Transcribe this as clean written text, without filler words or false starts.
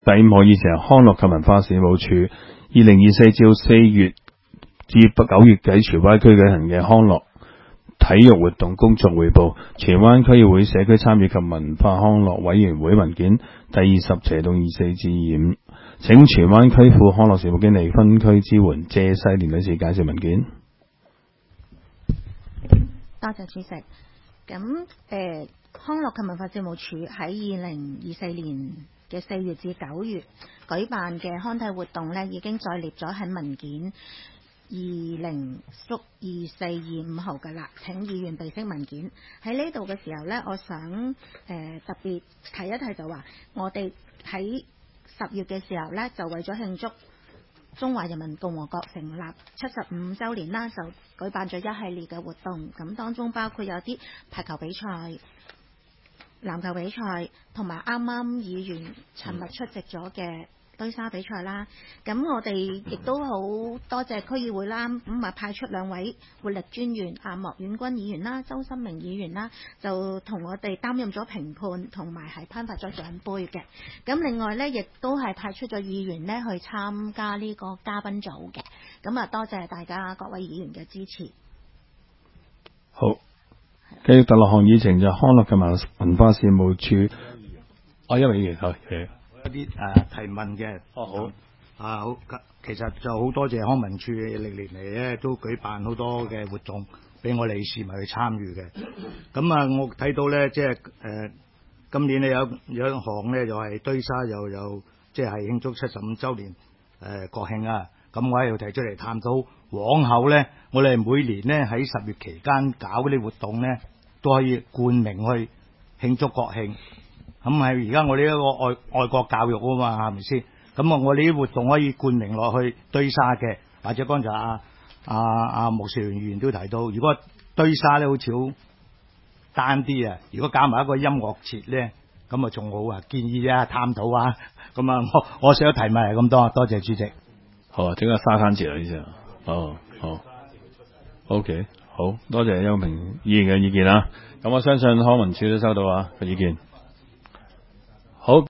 第五項議程係康樂及文化事務處2024至4月至9月喺荃灣區舉行嘅康樂體育活動工作匯報，荃灣區議會社區參與及文化康樂委員會文件第20/24至25，請荃灣區副康樂事務經理分區支援謝世蓮女士介紹文件。 多謝主席。咁康樂及文化事務處喺2024年嘅4月至9月舉辦嘅康體活動呢，已經載列咗喺文件20/2425號㗎啦。請議員備悉文件。喺呢度嘅時候呢，我想特別提一提就話，我哋喺10月嘅時候呢，就為咗慶祝中華人民共和國成立75週年啦，就舉辦咗一系列嘅活動。咁當中包括有啲排球比賽、籃球比賽，同埋啱啱議員尋日出席咗嘅堆沙比賽啦。咁我哋亦都好多謝區議會啦，咁啊派出2位活力專員莫婉君議員啦、周新明議員啦，就同我哋擔任咗評判，同埋係頒發咗獎杯嘅。咁另外呢，亦都係派出咗議員呢去參加呢個嘉賓組嘅。咁啊，多謝大家各位議員嘅支持。 好，繼續第6項議程就康樂及文化事務處。一位議員好。 一啲提問嘅。 好。 好，其實就好多謝康文署歷年嚟咧都舉辦好多嘅活動俾我哋市民去參與嘅。咁啊，我睇到咧即係今年咧有一項咧就係堆沙又有即係慶祝75週年國慶啊。咁我喺度提出嚟探討，往後咧我哋每年咧喺10月期間搞嗰啲活動咧都可以冠名去慶祝國慶。咁係而家我呢一個愛國教育啊嘛，係咪先？咁我哋啲活動可以冠名落去堆沙嘅，或者剛才穆兆元議員都提到，如果堆沙咧好似好單啲啊，如果加埋一個音樂節咧，咁啊仲好啊，建議啊探討啊。咁啊，我想提問係咁多，多謝主席。 好啊，整個沙灘節啊，呢隻。好 OK， 好多謝邱平議員嘅意見啊。咁我相信康文署都收到個意見。